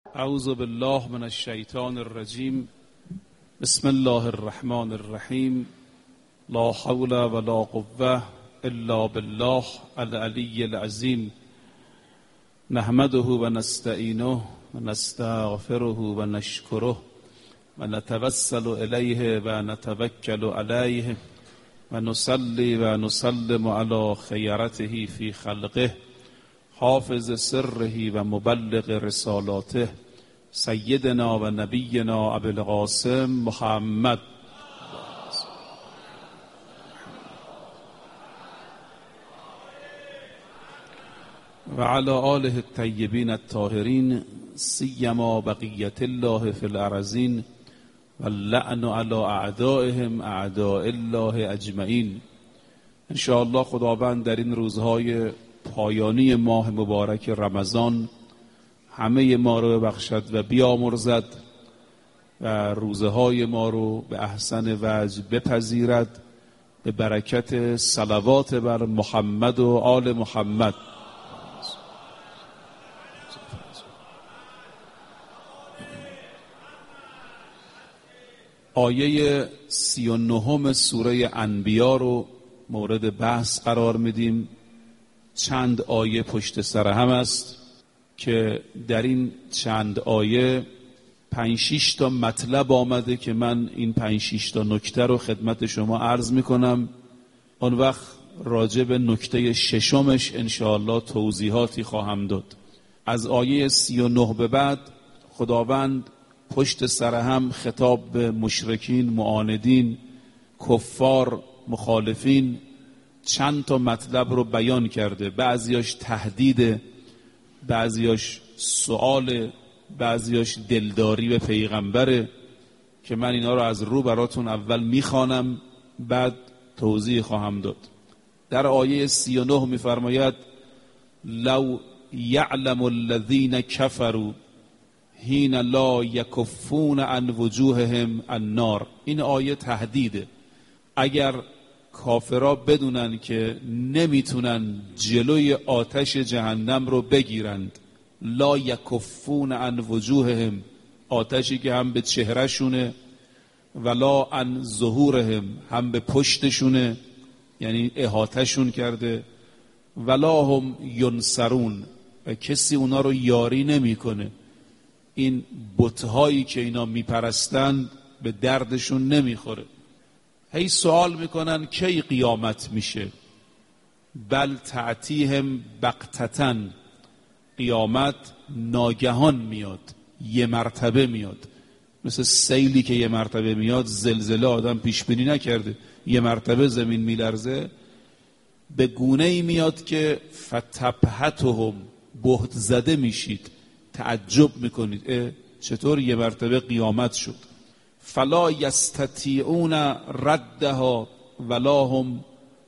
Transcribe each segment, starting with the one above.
اعوذ بالله من الشیطان الرجیم. بسم الله الرحمن الرحیم. لا حول ولا قوة الا بالله العلی العظیم. نحمده و نستعینه و نستغفره و نشکره و نتوسل الیه و نتوکل علیه و نصلی و نسلم علی خیرته فی خلقه حافظ سره و مبلغ رسالاته سیدنا و نبینا ابی القاسم محمد و علی آله الطیبین الطاهرین سیما بقیت الله فی الارضین و اللعن علی اعدائهم اعداء الله اجمعین. ان شاء الله خداوند در این روزهای پایانی ماه مبارک رمضان همه ما رو ببخشد و بیامرزد و روزهای ما رو به احسن وجه بپذیرد به برکت صلوات بر محمد و آل محمد. آیه 39 سوره انبیا رو مورد بحث قرار میدیم. چند آیه پشت سر هم است که در این چند آیه 5-6 تا مطلب آمده که من این 5-6 تا نکته رو خدمت شما عرض میکنم. اون وقت راجع به نکته ششمش انشاءالله توضیحاتی خواهم داد. از آیه 39 به بعد خداوند پشت سر هم خطاب به مشرکین، معاندین، کفار، مخالفین چند تا مطلب رو بیان کرده. بعضیاش تهدید، بعضیاش سؤال، بعضیاش دلداری به پیغمبره که من اینا رو از رو براتون اول میخوانم بعد توضیح خواهم داد. در آیه 39 میفرماید لو یعلم الذین کفروا حین لا یکفون عن وجوههم النار. این آیه تهدیده. اگر کافرها بدونن که نمیتونن جلوی آتش جهنم رو بگیرند، لا یکفون عن وجوههم، آتشی که هم به چهرهشونه، ولا عن ظهورهم، هم به پشتشونه، یعنی احاطهشون کرده، ولا هم ینصرون، و کسی اونا رو یاری نمیکنه. این بتهایی که اینا میپرستند به دردشون نمیخوره. هی سوال میکنن کی قیامت میشه؟ بل تأتیهم بغتةً، قیامت ناگهان میاد، یه مرتبه میاد. مثل سیلی که یه مرتبه میاد، زلزله آدم پیش بینی نکرده، یه مرتبه زمین میلرزه. به گونه ای میاد که فتبهتهم، بهت زده میشید، تعجب میکنید چطور یه مرتبه قیامت شد. فلا یستطیعون ردها ولا هم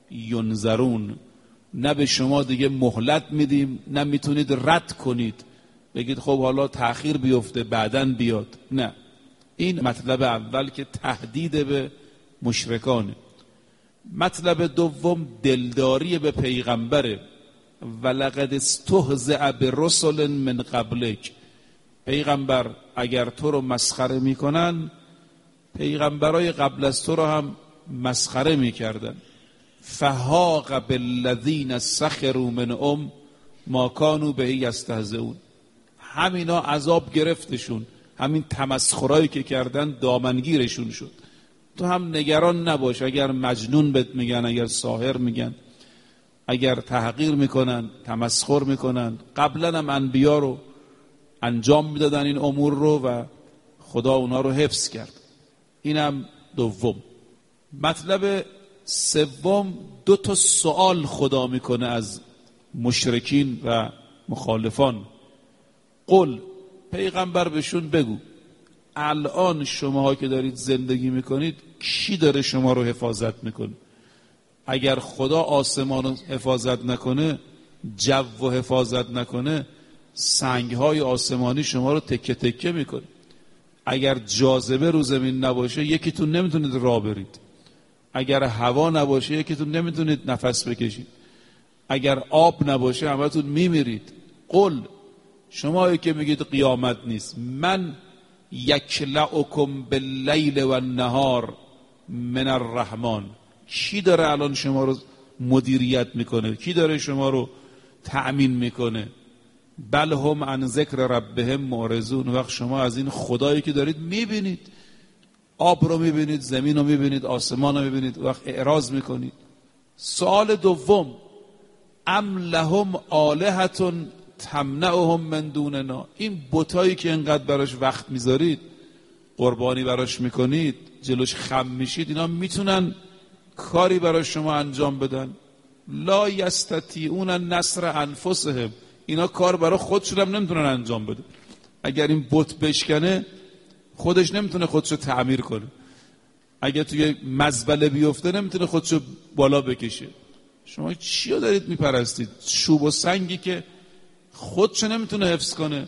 ینظرون، نه به شما دیگه مهلت میدیم نه میتونید رد کنید بگید خب حالا تأخیر بیفته بعدن بیاد. نه، این مطلب اول که تهدید به مشرکانه. مطلب دوم دلداری به پیغمبره. ولقد استهزئ برسل من قبلک، پیغمبر اگر تو رو مسخره میکنن پیغمبرای قبل از تو رو هم مسخره میکردن. فحاق بالذین سخروا منهم ما کانوا به یستهزئون، همینا عذاب گرفتشون، همین تمسخرایی که کردن دامنگیرشون شد. تو هم نگران نباش، اگر مجنون بهت میگن، اگر ساحر میگن، اگر تحقیر میکنن، تمسخر میکنن، قبلا هم انبیا رو انجام میدادن این امور رو و خدا اونا رو حفظ کرد. اینم دوم. مطلب سوم 2 تا سوال خدا میکنه از مشرکین و مخالفان. قل، پیغمبر بهشون بگو الان شماها که دارید زندگی میکنید کی داره شما رو حفاظت میکنه؟ اگر خدا آسمان رو حفاظت نکنه، جو رو حفاظت نکنه، سنگهای آسمانی شما رو تکه تکه میکنه. اگر جاذبه رو زمین نباشه یکیتون نمیتونید راه برید. اگر هوا نباشه یکیتون نمیتونید نفس بکشید. اگر آب نباشه همتون میمیرید. قل، شما که میگید قیامت نیست، من یکلعکم باللیل و النهار من الرحمن، کی داره الان شما رو مدیریت میکنه؟ کی داره شما رو تأمین میکنه؟ بل هم عن ذکر ربهم معرضون. وقت شما از این خدایی که دارید میبینید، آب رو میبینید، زمین رو میبینید، آسمان رو میبینید، وقت اعراض میکنید. سوال دوم، ام لهم آلهة تمنعهم من دوننا، این بتایی که انقدر براش وقت میذارید، قربانی براش میکنید، جلوش خم میشید، اینا میتونن کاری برای شما انجام بدن؟ لا یستطیعون نصر انفسهم، اینا کار برای خودشون هم نمیتونن انجام بدن. اگر این بت بشکنه خودش نمیتونه خودشو تعمیر کنه، اگر توی مزبله بیفته نمیتونه خودشو بالا بکشه. شما چی رو دارید میپرستید؟ چوب و سنگی که خودشو نمیتونه حفظ کنه.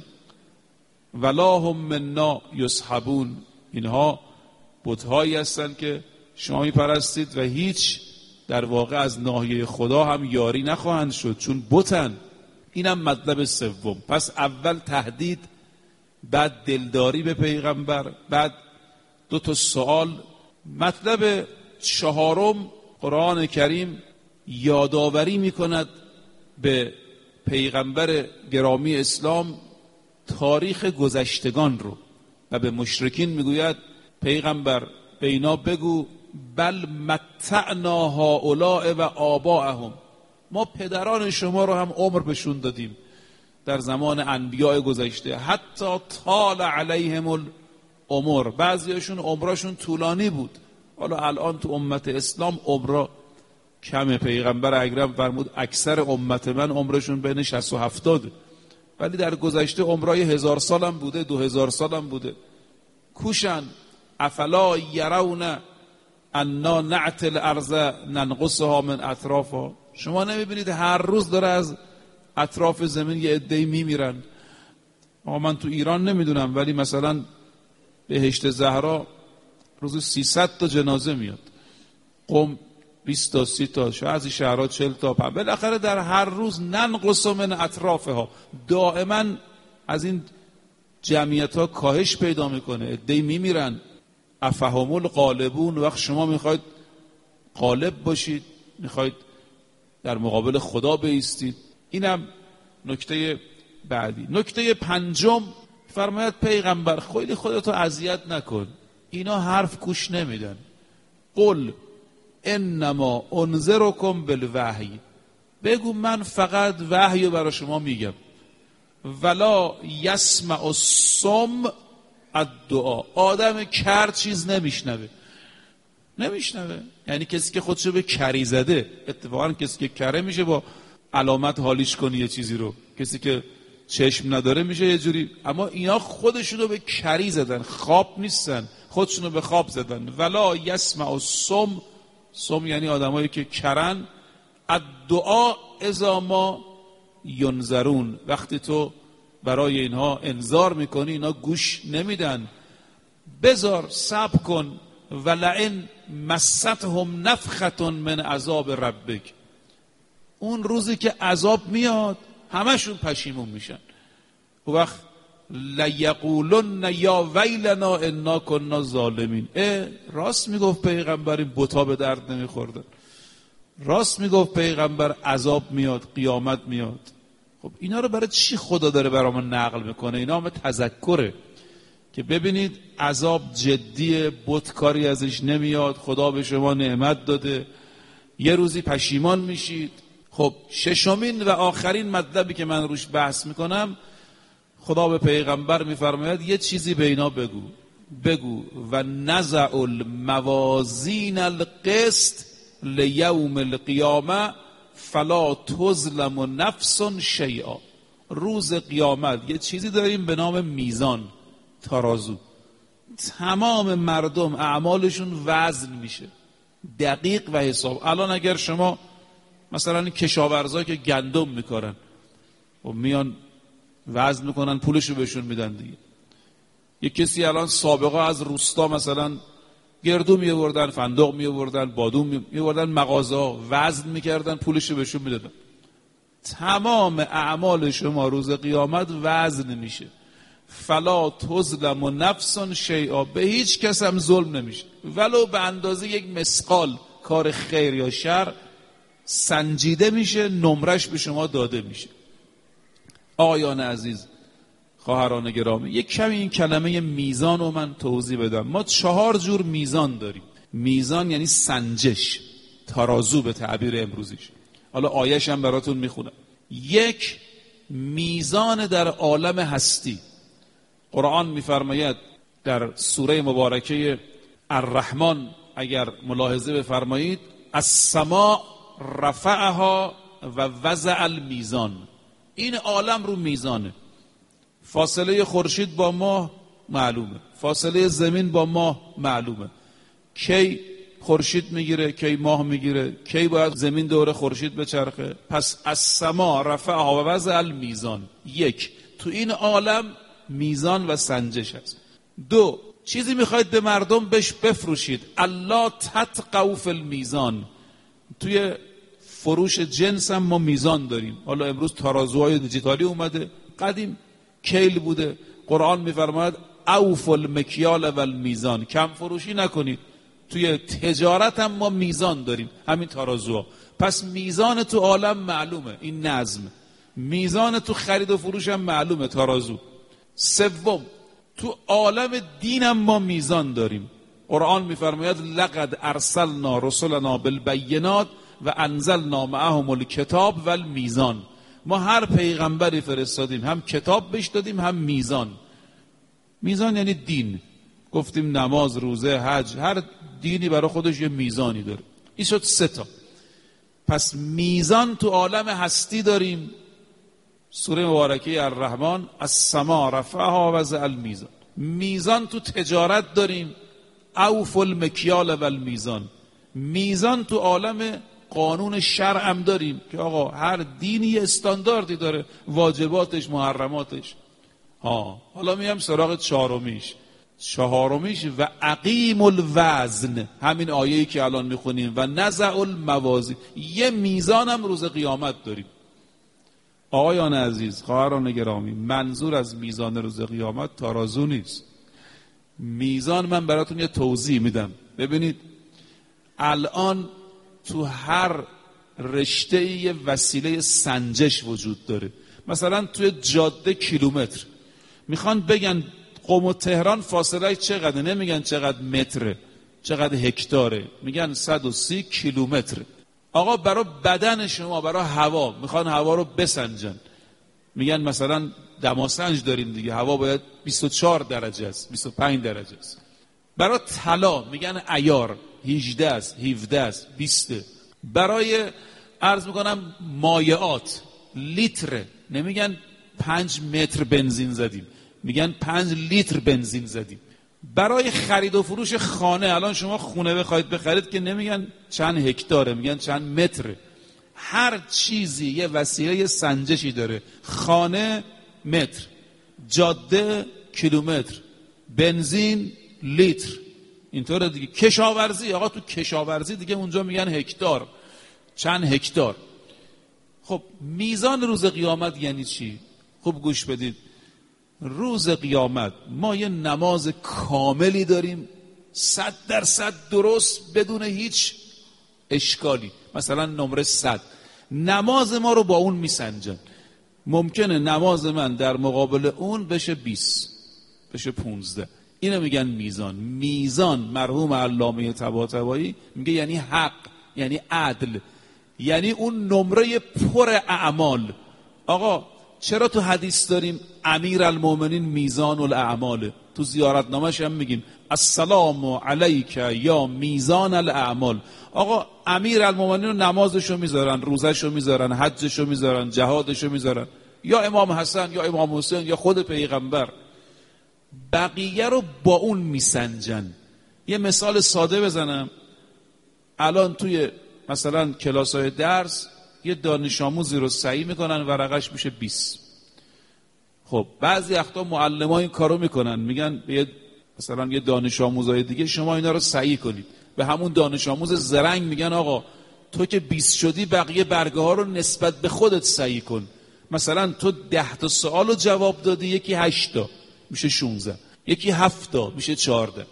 ولا هم منا یصحبون، اینها بت‌هایی هستن که شما میپرستید و هیچ در واقع از ناحیه خدا هم یاری نخواهند شد، چون بتن. اینم مطلب سوم. پس اول تهدید، بعد دلداری به پیغمبر، بعد 2 سوال. مطلب چهارم، قرآن کریم یادآوری میکند به پیغمبر گرامی اسلام تاریخ گذشتگان رو و به مشرکین میگوید پیغمبر به اینا بگو بل متعنا هؤلاء و آباءهم، ما پدران شما رو هم عمر بهشون دادیم در زمان انبیاء گذشته، حتی طال علیهم العمر، بعضیاشون عمرشون طولانی بود. حالا الان تو امت اسلام عمر کمه، پیغمبر اکرم فرمود اکثر امت من عمرشون بین 60 و 70، ولی در گذشته عمرای 1000 سالم بوده، 2000 سالم بوده. کوشن افلا یرون انا نعت الارض ننقصها من اطرافها، شما نمیبینید هر روز داره از اطراف زمین یه عده‌ای میمیرن؟ من تو ایران نمیدونم، ولی مثلا بهشت زهرا روز 300 تا جنازه میاد، قم 20 تا 30 تا، شاید از شهرها 40 تا، بالاخره در هر روز ننقص من اطرافها، دائما از این جمعیت ها کاهش پیدا میکنه، عده‌ای میمیرن. افهم الغالبون، وقت شما میخواید غالب باشید، میخواید در مقابل خدا بایستید. اینم نکته بعدی. نکته پنجم، فرماید پیغمبر خیلی خودتو اذیت نکن، اینا حرف گوش نمیدن. قل انما انذرکم بالوحی، بگو من فقط وحی رو برای شما میگم. ولا یسمع الصم الدعا، آدم کر چیز نمیشنوه. یعنی کسی که خودشو به کری زده، اتفاقا کسی که کره میشه با علامت حالیش کنی یه چیزی رو، کسی که چشم نداره میشه یه جوری، اما اینا خودشونو به کری زدن، خواب نیستن، خودشونو به خواب زدن. ولا یسمع الصم، صم یعنی آدمایی که کرن، الدعا اذا ما ینذرون، وقتی تو برای اینها انذار میکنی اینا گوش نمیدن. بذار صبر کن، ولئن مستهم نفخة من عذاب ربک، اون روزی که عذاب میاد همشون پشیمون میشن. و وقت لیقولن یا ویلنا انا کنا ظالمین، راست میگفت پیغمبر این بتا به درد نمیخوردن، راست میگفت پیغمبر عذاب میاد، قیامت میاد. خب اینا رو برای چی خدا داره برامون نقل میکنه؟ اینا همه تذکره که ببینید عذاب جدیه، بتکاری ازش نمیاد، خدا به شما نعمت داده، یه روزی پشیمان میشید. خب ششمین و آخرین مطلبی که من روش بحث میکنم، خدا به پیغمبر میفرماید یه چیزی به اینا بگو و نزع الموازین القسط لیوم القیامه فلا تظلم نفس شیئا، روز قیامت یه چیزی داریم به نام میزان، ترازو، تمام مردم اعمالشون وزن میشه، دقیق و حساب. الان اگر شما مثلا کشاورزایی که گندم میکارن و میان وزن میکنن، پولشو بهشون میدن دیگه. یه کسی الان سابقه از روستا مثلا گردو میوردن، فندق میوردن، بادوم میوردن، مغازه ها وزن میکردن، پولشو بهشون میدادن. تمام اعمال شما روز قیامت وزن میشه. فلا تظلم نفس شیئا، به هیچ کس هم ظلم نمیشه، ولو به اندازه یک مثقال کار خیر یا شر سنجیده میشه، نمرش به شما داده میشه. آقایان عزیز، خواهران گرامی، یک کمی این کلمه میزان رو من توضیح بدم. ما 4 جور میزان داریم. میزان یعنی سنجش، ترازو به تعبیر امروزیش. حالا آیه‌ش هم براتون میخونم. یک، میزان در عالم هستی. قرآن میفرماید در سوره مبارکه الرحمن، اگر ملاحظه بفرمایید، السماء رفعها و وضع المیزان. این عالم رو میزانه. فاصله خورشید با ماه معلومه، فاصله زمین با ماه معلومه، کی خورشید میگیره کی ماه میگیره، کی باید زمین دور خورشید بچرخه. پس السماء رفعها و وضع المیزان. یک، تو این عالم میزان و سنجش هست. دو، چیزی میخواید به مردم بهش بفروشید، الله تطغوا فی المیزان. توی فروش جنس هم ما میزان داریم. حالا امروز ترازوهای دیجیتالی اومده، قدیم کیل بوده. قرآن میفرماید اوفوا المکیال و المیزان، کم فروشی نکنید. توی تجارت هم ما میزان داریم، همین ترازوها. پس میزان تو عالم معلومه، این نظم. میزان تو خرید و فروش هم معلومه، ترازو. سوم، تو عالم دین هم ما میزان داریم. قرآن میفرماید لقد ارسلنا رسلنا بالبینات و انزلنا معهم الکتاب و المیزان. ما هر پیغمبری فرستادیم، هم کتاب بهش دادیم هم میزان. میزان یعنی دین. گفتیم نماز، روزه، حج، هر دینی برای خودش یه میزانی داره. این شد 3 تا. پس میزان تو عالم هستی داریم. سوره مبارکه الرحمن السماء رفعها و وضع المیزان. میزان تو تجارت داریم، اوفوا المکیال و المیزان. میزان تو عالم قانون شرع هم داریم که آقا هر دینی استانداردی داره، واجباتش، محرماتش. حالا میام سراغ چهارمیش و اقیم الوزن، همین آیه‌ای که الان میخونیم، و نزع الموازین. یه میزان هم روز قیامت داریم. آقایان عزیز، خواهران گرامی، منظور از میزان روز قیامت ترازو نیست. میزان من براتون یه توضیح میدم. ببینید الان تو هر رشته یه وسیله سنجش وجود داره. مثلا توی جاده کیلومتر میخوان بگن قم و تهران فاصله چقدر، نمیگن چقدر متره، چقدر هکتاره، میگن 130 کیلومتر. آقا برای بدن شما، برای هوا، میخوان هوا رو بسنجن، میگن مثلا دماسنج داریم دیگه، هوا باید 24 درجه است، 25 درجه است. برای طلا میگن عیار 18 است، 17 است، 20. برای عرض میکنم مایعات لیتر، نمیگن 5 متر بنزین زدیم، میگن 5 لیتر بنزین زدیم. برای خرید و فروش خانه، الان شما خونه بخواید بخرید که نمیگن چند هکتاره، میگن چند متره. هر چیزی یه وسیله سنجشی داره. خانه متر، جاده کیلومتر، بنزین لیتر، اینطوره دیگه. کشاورزی، آقا تو کشاورزی دیگه اونجا میگن هکتار، چند هکتار. خب میزان روز قیامت یعنی چی؟ خوب گوش بدید. روز قیامت ما یه نماز کاملی داریم، 100% درست، بدون هیچ اشکالی. مثلا نمره 100 نماز ما رو با اون میسنجن. ممکنه نماز من در مقابل اون بشه 20، بشه 15. اینو میگن میزان. میزان مرحوم علامه طباطبایی میگه یعنی حق، یعنی عدل، یعنی اون نمره پر اعمال. آقا چرا تو حدیث داریم امیرالمومنین میزان الاعمال؟ تو زیارتنامه‌ش هم میگیم السلام علیک یا میزان الاعمال. آقا امیرالمومنین رو نمازشو میذارن، روزشو میذارن، حجشو میذارن، جهادشو میذارن، یا امام حسن یا امام حسین یا خود پیغمبر. بقیه رو با اون میسنجن. یه مثال ساده بزنم. الان توی مثلا کلاس‌های درس یه دانش آموزی رو صحیح میکنن، ورقش میشه 20. خب بعضی وقتا معلم‌ها این کارو میکنن، میگن مثلا یه دانش آموزای دیگه شما اینا رو صحیح کنید. به همون دانش آموز زرنگ میگن آقا تو که 20 شدی بقیه برگه ها رو نسبت به خودت سعی کن. مثلا تو 10 تا سوال رو جواب دادی، یکی 8 تا میشه 16، یکی 7 تا میشه 14.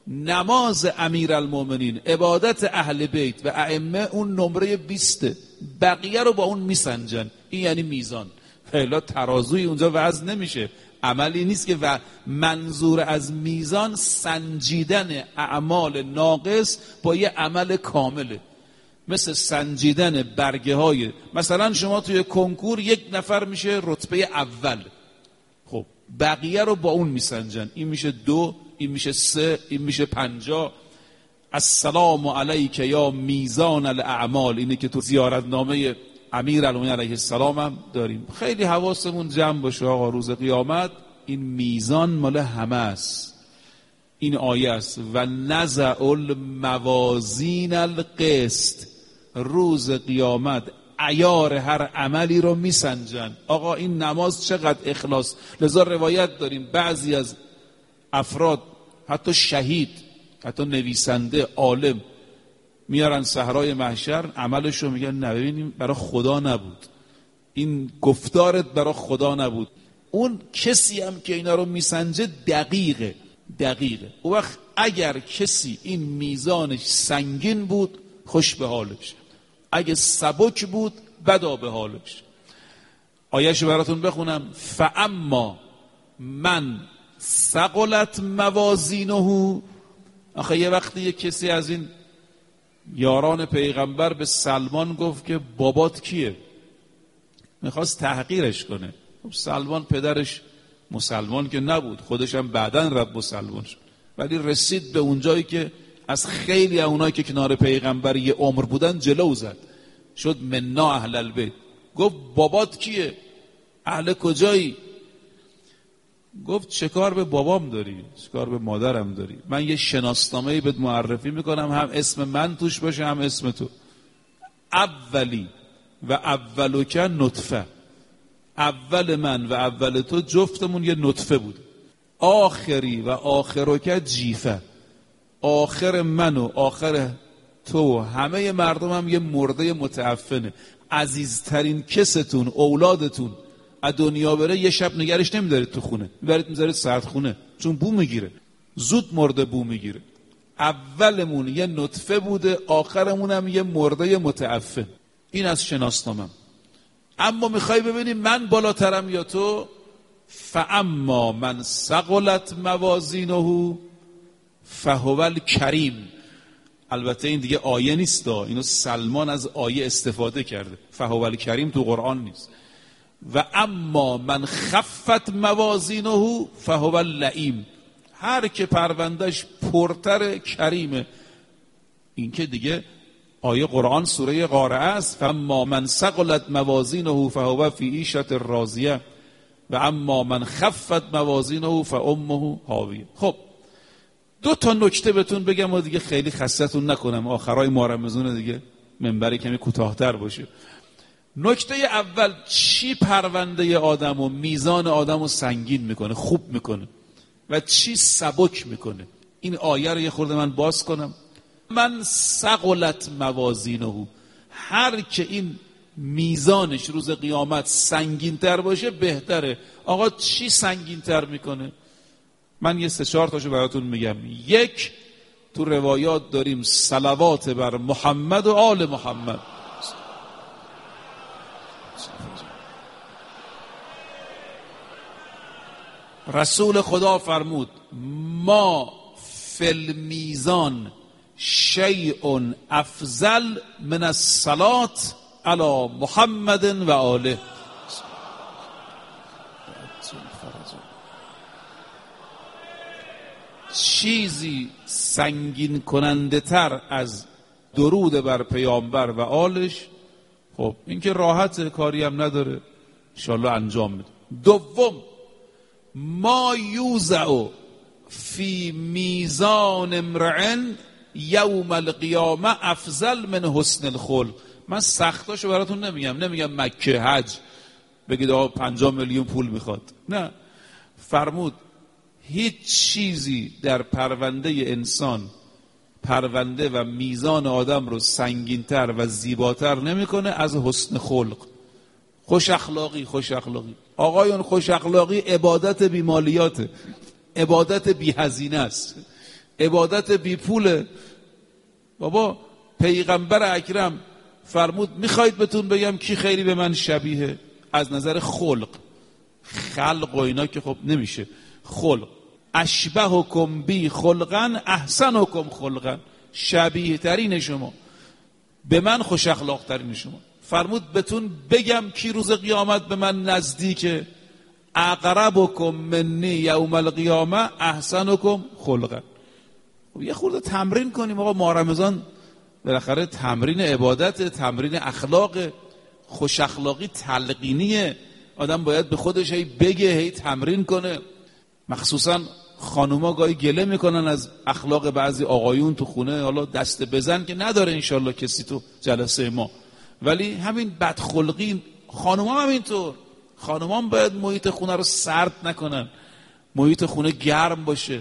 نماز امیرالمومنین، عبادت اهل بیت و ائمه اون نمره 20، بقیه رو با اون میسنجن. این یعنی میزان. فعلا ترازوی اونجا وزن نمیشه، عملی نیست که و منظور از میزان سنجیدن اعمال ناقص با یه عمل کامله. مثل سنجیدن برگه های، مثلا شما توی کنکور 1 نفر میشه رتبه اول، خب بقیه رو با اون میسنجن. این میشه 2، این میشه 3، این میشه 50. السلام علیک یا میزان الاعمال، اینه که تو زیارتنامه امیرالمومنین علیه السلام هم داریم. خیلی حواسمون جمع باشه آقا، روز قیامت این میزان مال همه است. این آیه است و نزع الموازین القسط، روز قیامت عیار هر عملی رو میسنجن. آقا این نماز چقدر اخلاص. لذا روایت داریم بعضی از افراد، حتی شهید، حتی نویسنده، عالم، میارن صحرای محشر عملش رو میگن نه ببینیم برای خدا نبود، این گفتارت برای خدا نبود. اون کسی هم که اینا رو میسنجه دقیقه. اون وقت اگر کسی این میزانش سنگین بود خوش به حالش، اگه سبک بود بدا به حالش. آیه‌شو براتون بخونم. فاما من ثقلت موازینه. آخه یه وقتی یه کسی از این یاران پیغمبر به سلمان گفت که بابات کیه، میخواست تحقیرش کنه. خب سلمان پدرش مسلمان که نبود، خودش هم بعدن رب مسلمان شد، ولی رسید به اونجایی که از خیلی اونایی که کنار پیغمبر یه عمر بودن جلو زد، شد منا اهل البیت. گفت بابات کیه، اهل کجایی؟ گفت چه کار به بابام داری، چه کار به مادرم داری؟ من یه شناسنامه‌ای بهت معرفی میکنم، هم اسم من توش باشه هم اسم تو. اولی و اولک نطفه، اول من و اول تو جفتمون یه نطفه بود. آخری و آخرک جیفه، آخر من و آخر تو همه مردم هم یه مرده متعفنه. عزیزترین کستون، اولادتون از دنیا بره یه شب نگرش نمیدارید تو خونه، میذارید سردخونه، چون بو میگیره، زود مرده بو میگیره. اولمون یه نطفه بوده، آخرمون هم یه مرده متعفن. این از شناسنامم. اما میخوای ببینی من بالاترم یا تو؟ فاما من ثقلت موازینه فهو الکریم. البته این دیگه آیه نیست، اینو سلمان از آیه استفاده کرده. فهو الکریم تو قرآن نیست. و اما من خفت موازینه فهو اللئیم. هر که پروندهش پرتر کریمه. این که دیگه آیه قرآن سوره قارعه است. فاما من ثقلت موازینه فهو فی عیشة راضیه و اما من خفت موازینه فامه هاویه. خب 2 تا نکته بهتون بگم و دیگه خیلی خستتون نکنم، آخرای ماه رمضان دیگه منبری کمی کوتاه‌تر باشه. نکته اول، چی پرونده آدم و میزان آدم رو سنگین میکنه، خوب میکنه، و چی سبک میکنه. این آیه رو یه خورده من باز کنم. من ثقلت موازینه، هر که این میزانش روز قیامت سنگین تر باشه بهتره. آقا چی سنگین تر میکنه؟ من یه 3-4 تاشو براتون میگم. 1، تو روایات داریم صلوات بر محمد و آل محمد. رسول خدا فرمود ما فی المیزان شیء افضل من الصلاة علی محمد و آله. چیزی سنگین کننده تر از درود بر پیامبر و آلش، خب این که راحت، کاری هم نداره، انشاءالله انجام میده. 2، ما یوزع فی میزان امرئ یوم القیامه افضل من حسن الخلق. من سختاشو براتون نمیگم مکه حج بگید آقا 50 میلیون پول میخواد، نه. فرمود هیچ چیزی در پرونده انسان پرونده و میزان آدم رو سنگین‌تر و زیباتر نمی‌کنه از حسن خلق. خوش اخلاقی آقایون، خوش اخلاقی عبادت بی مالیاته، عبادت بی هزینه است، عبادت بی پوله. بابا پیغمبر اکرم فرمود میخواید بهتون بگم کی خیلی به من شبیه از نظر خلق، خلق و اینا که خب نمیشه، خلق. اشبهکم بی خلقا احسنکم خلقا، شبیه ترین شما به من خوش اخلاق ترین شما. فرمود بهتون بگم کی روز قیامت به من نزدیکه؟ اقربکم منی یوم القیامه احسنکم خلقا. خب یه خورده تمرین کنیم آقا، ماه رمضان بالاخره تمرین عبادت، تمرین اخلاق، خوش اخلاقی تلقینیه، آدم باید به خودش هی بگه، هی تمرین کنه. مخصوصا خانوما گاهی گله میکنن از اخلاق بعضی آقایون تو خونه، حالا دست بزن که نداره انشالله کسی تو جلسه ما، ولی همین بدخلقی خانوما هم اینطور. خانوما هم باید محیط خونه رو سرد نکنن، محیط خونه گرم باشه.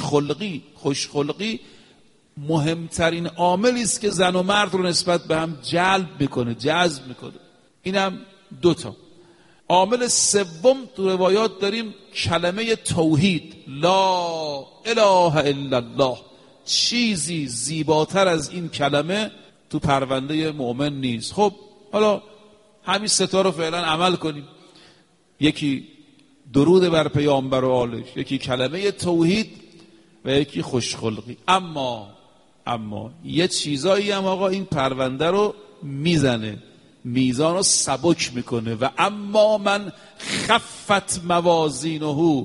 خوشخلقی مهمترین عاملی است که زن و مرد رو نسبت به هم جلب میکنه، جذب میکنه. اینم دوتا. عامل سوم تو روایات داریم کلمه توحید، لا اله الا الله. چیزی زیباتر از این کلمه تو پرونده مؤمن نیست. خب حالا همین ستا رو فعلا عمل کنیم، یکی درود بر پیامبر و آلش، یکی کلمه توحید و یکی خوشخلقی. اما یه چیزایی هم آقا این پرونده رو میزنه، میزان رو سبک میکنه. و اما من خفت موازینه،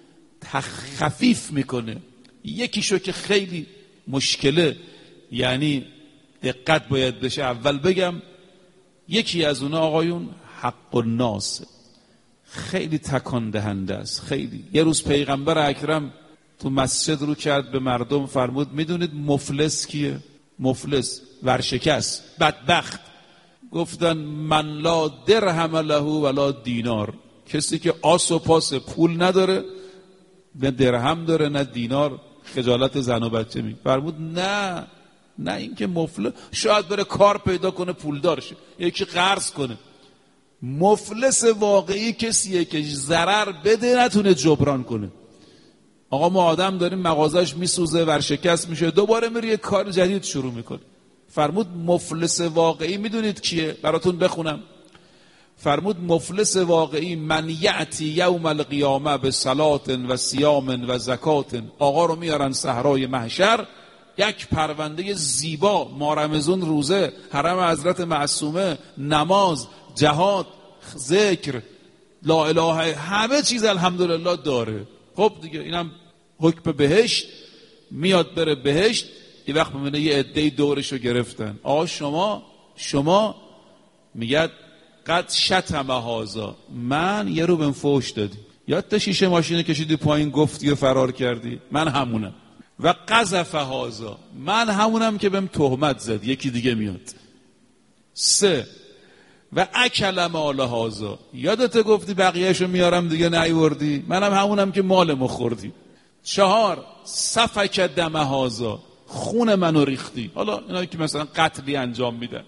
خفیف میکنه. یکیشو که خیلی مشکله، یعنی دقت باید بشه. اول بگم یکی از اونا آقایون حق الناس، خیلی تکان دهنده است. خیلی. یه روز پیغمبر اکرم تو مسجد رو کرد به مردم، فرمود میدونید مفلس کیه؟ مفلس ورشکست، بدبخت. گفتن من لا درهم له ولا دینار، کسی که آس و پاس پول نداره، نه درهم داره نه دینار، خجالت زن و بچه می. فرمود نه این که مفلس شاید بره کار پیدا کنه پولدار شه، یکی قرض کنه. مفلس واقعی کسیه که ضرر بده نتونه جبران کنه. آقا ما آدم داریم مغازش میسوزه، ورشکست میشه، دوباره میره یه کار جدید شروع میکنه. فرمود مفلس واقعی میدونید کیه؟ براتون بخونم. فرمود مفلس واقعی من یأتی یوم القیامه به صلات و صیام و زکات. آقا رو میارن صحرای محشر، یک پرونده زیبا، ماه رمضان، روزه، حرم حضرت معصومه، نماز، جهاد، ذکر، لا اله، همه چیز الحمدلله داره. خب دیگه اینم حکم بهشت، میاد بره بهشت. یه وقت میبینه یه عده‌ای دورشو گرفتن. شما میگه قد شتم هذا، من یه رو بهم فوش دادی، یادت شیشه ماشین کشیدی پایین گفتی و فرار کردی، من همونم. و قذف هذا، من همونم که بهم تهمت زد. یکی دیگه میاد. 3 و اکل مال هذا، یادت گفتی بقیهشو میارم دیگه نیوردی، منم همونم که مالمو خوردی. 4 سفک دم هذا، خون منو ریختی. حالا اینا که مثلا قتلی انجام میدن.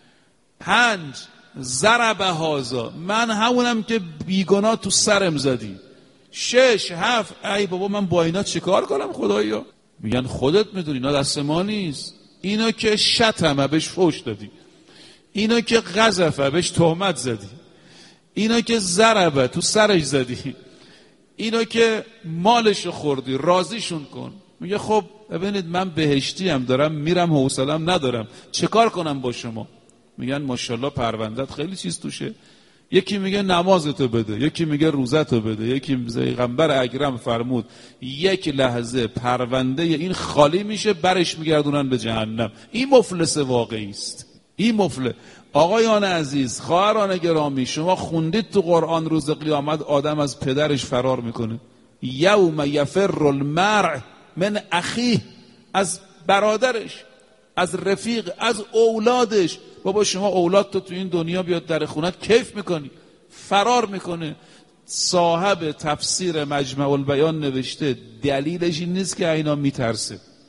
5 ضرب هذا، من همونم که بیگناه تو سرم زدی. 6 7 ای بابا من با اینا چیکار کنم خدایا؟ میگن خودت میدونی، اینا دست ما نیست. اینا که شتمه بهش فوش دادی، اینا که قذفه بهش تهمت زدی، اینا که ضربه تو سرش زدی، اینا که مالش خوردی، راضیشون کن. میگه خب ببینید من بهشتی هم دارم میرم، حوصله‌ام ندارم، چه کار کنم با شما؟ میگن ماشاءالله پروندت خیلی چیز توشه. یکی میگه نمازتو بده، یکی میگه روزتو بده، یکی پیغمبر اکرم فرمود یک لحظه پرونده این خالی میشه، برش میگردونن به جهنم. این مفلس واقعی است. این مفلس. آقایان عزیز، خواهران گرامی، شما خوندید تو قرآن روز قیامت آدم از پدرش فرار میکنه. یوم یفر المرء من اخیه، از برادرش، از رفیق، از اولادش. بابا شما اولاد تو این دنیا بیاد در خونت کیف میکنی، فرار میکنه. صاحب تفسیر مجمع البیان نوشته دلیلش این نیست که اینا میترسه،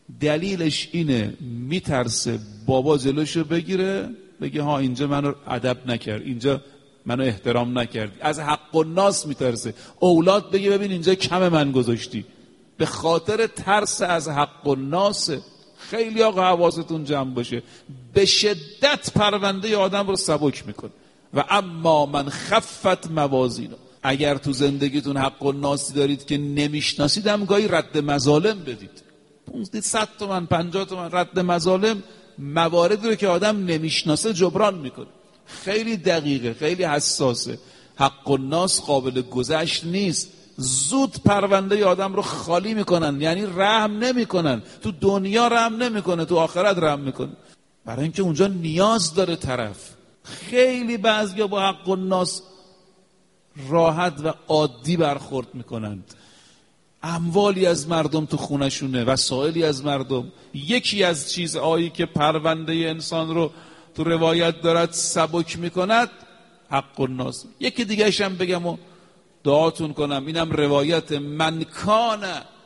دلیلش اینه میترسه بابا جلوشو بگیره، بگه ها اینجا منو ادب نکرد، اینجا منو احترام نکرد. از حق الناس میترسه. اولاد بگه ببین اینجا کم من گذاشتی، به خاطر ترس از حق الناس. خیلی آقا حواستون جمع باشه، به شدت پرونده آدم رو سبک میکنه. و اما من خفت موازینو، اگر تو زندگیتون حق الناسی دارید که نمیشناسید، هم گاهی رد مظالم بدید. 100 تومن 50 تومن رد مظالم، مواردی رو که آدم نمیشناسه جبران میکنه. خیلی دقیقه، خیلی حساسه. حق الناس قابل گذشت نیست. زود پرونده آدم رو خالی میکنن، یعنی رحم نمیکنن. تو دنیا رحم نمیکنه، تو آخرت رحم میکنه، برای اینکه اونجا نیاز داره طرف. خیلی بعضیا با حق الناس راحت و عادی برخورد میکنند. اموالی از مردم تو خونشونه، وسایلی از مردم. یکی از چیزهایی که پرونده انسان رو تو روایت دارد سبک میکند حق الناس. یکی دیگه‌ش هم بگم و دعاتون کنم، اینم روایت من کان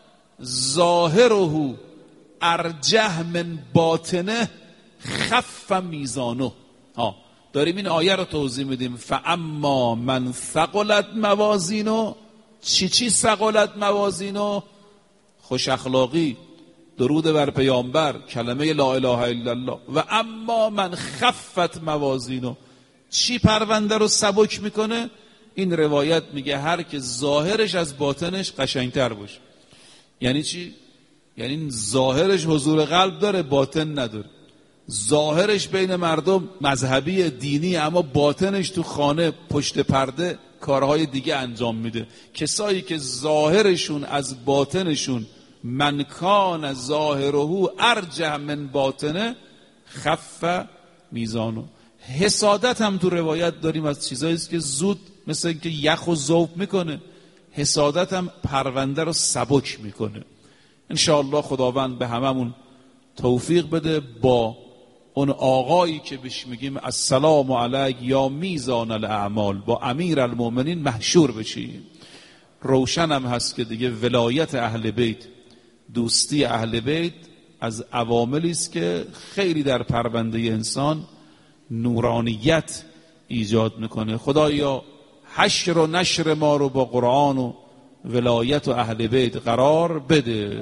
ظاهره ارجح من باطنه خف میزانه. داریم این آیه رو توضیح میدیم. فاما من ثقلت موازینه، چی ثقلت موازینه؟ خوش اخلاقی، درود بر پیامبر، کلمه لا اله الا الله. و اما من خفت موازینه، چی پرونده رو سبک میکنه؟ این روایت میگه هر که ظاهرش از باطنش قشنگتر باشه. یعنی چی؟ یعنی ظاهرش حضور قلب داره، باطن نداره. ظاهرش بین مردم مذهبی دینی، اما باطنش تو خانه پشت پرده کارهای دیگه انجام میده. کسایی که ظاهرشون از باطنشون من کان ظاهره ارجح من باطنه خف میزانو. حسادت هم تو روایت داریم از چیزایی که زود مثل اینکه یخ و ذوب میکنه. حسادت هم پرونده رو سبک میکنه. انشاءالله خداوند به هممون توفیق بده با اون آقایی که بهش میگیم السلام علیک یا میزان الاعمال، با امیر المؤمنین محشور بشیم. روشن هم هست که دیگه ولایت اهل بیت، دوستی اهل بیت از عواملی است که خیلی در پرونده انسان نورانیت ایجاد میکنه. خدایا حشر و نشر ما رو با قرآن و ولایت و اهل بیت قرار بده.